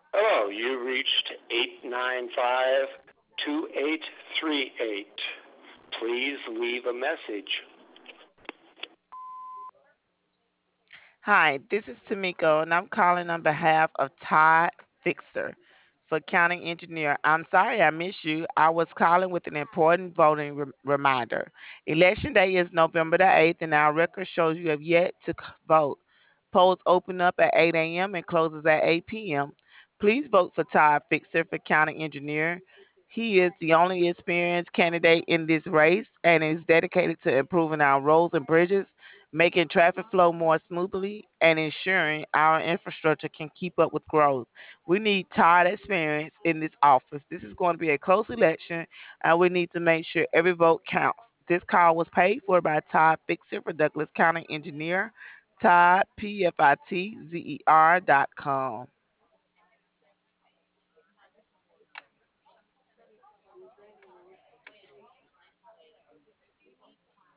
Hello, you reached 895-2838. Please leave a message. Hi, this is Tamiko, and I'm calling on behalf of Todd Fixer for County Engineer. I'm sorry I missed you. I was calling with an important voting reminder. Election Day is November the 8th, and our record shows you have yet to vote. Polls open up at 8 a.m. and closes at 8 p.m. Please vote for Todd Fixer for County Engineer. He is the only experienced candidate in this race and is dedicated to improving our roads and bridges, making traffic flow more smoothly, and ensuring our infrastructure can keep up with growth. We need Todd experience in this office. This is going to be a close election, and we need to make sure every vote counts. This call was paid for by Todd Fixer for Douglas County Engineer, Todd, PFITZER.com.